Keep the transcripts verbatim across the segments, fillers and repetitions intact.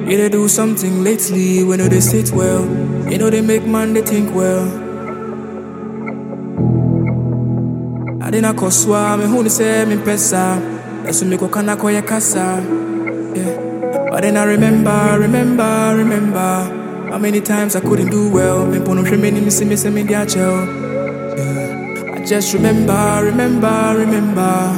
You they do something lately when you they sit well. You know they make man they think well. I didn't coswa me who say me pesa. That's me go kana koya casa. Yeah. But then I remember, remember, remember how many times I couldn't do well. Me pono shemeni me see me say me dia chill. Yeah. I just remember, remember, remember.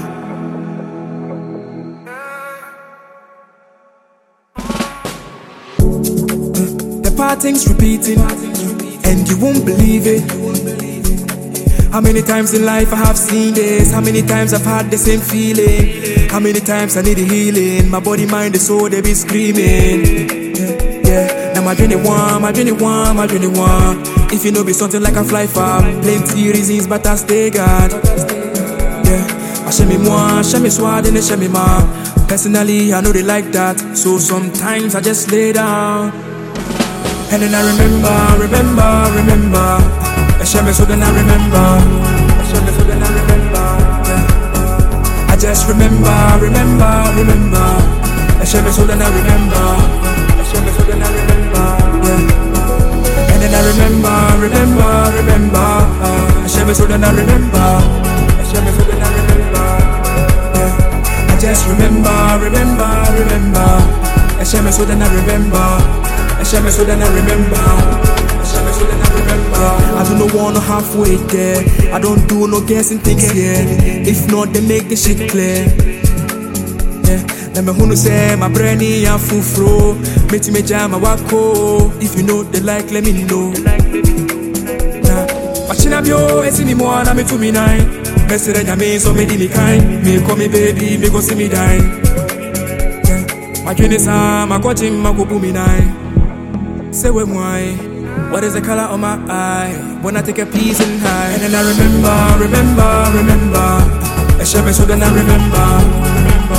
Things repeating, and you won't believe it. How many times in life I have seen this? How many times I've had the same feeling? How many times I need a healing? My body, mind, the soul, they be screaming. Yeah, yeah. Now my journey one, my journey one, my journey one. If you know be something like a fly far, plenty reasons, but I stay God. Yeah, I show me moi, show me swad, and show me ma. Personally, I know they like that, so sometimes I just lay down. And then I remember, remember, remember. I share me so then I remember. I share me so then I remember. Yeah. I just remember, remember, remember. I share me so then I remember. I share me so then I remember. Yeah. And then I remember, remember, remember. I share me so then I remember. I share me so then I remember. Yeah. I just remember, remember, remember. I share me so then I remember. I share me so then I remember. I share me so then I remember. I do not wanna halfway there. I don't do no guessing things here. If not, they make the shit clear. Yeah. Let me who say my brainy and full fro. Meti me jam my wako. If you know the like, let me know. Nah. Watching up yo, I see me more and I'm to me nine. Best that I mean, so me di me kind. Me call me baby, me go see me die. Yeah. My dream is ah, my coaching, my go boom me nine. Say when why? What is the color of my eye? When I take a piece and high. And then I remember, remember, remember. I share me so then I remember. Remember,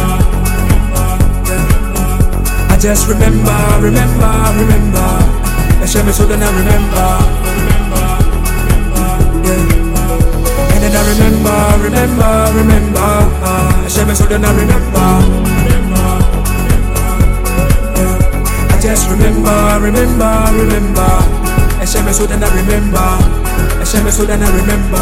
yeah. I just remember, remember, remember. I share me so then I remember. Remember, yeah. And then I remember, remember, remember. I share me so then I remember. Just remember, remember, remember. I share me so then I remember. I share me so then I remember.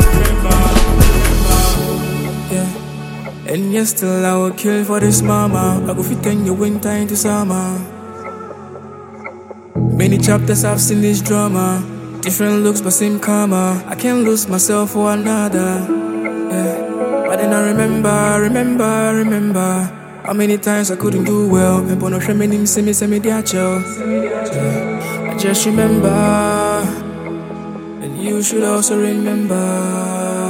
Remember, yeah. And yes, still I will kill for this mama. I go fit in your winter into summer. Many chapters I've seen this drama. Different looks but same karma. I can't lose myself for another. Yeah. But then I remember, remember, remember. How many times I couldn't do well? Me bono shemeni see me say me dia chill. I just remember, and you should also remember.